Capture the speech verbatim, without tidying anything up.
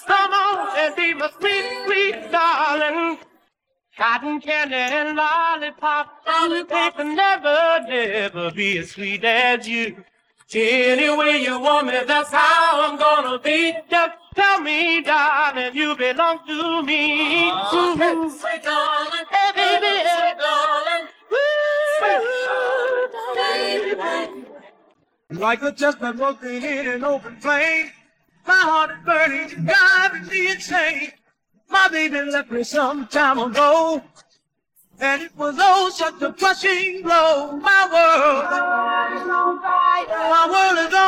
Come on and be my sweet, sweet darling. Cotton candy and lollipop, lollipop can never, never be as sweet as you. Any way you want me, that's how I'm gonna be. Just tell me, darling, you belong to me. Oh, mm-hmm. Sweet darling, hey baby, sweet darling, sweet darling. Like a chestnut roasting in an open flame, my heart is burning, driving me insane. My baby left me some time ago, and it was oh such a crushing blow. My world, my world is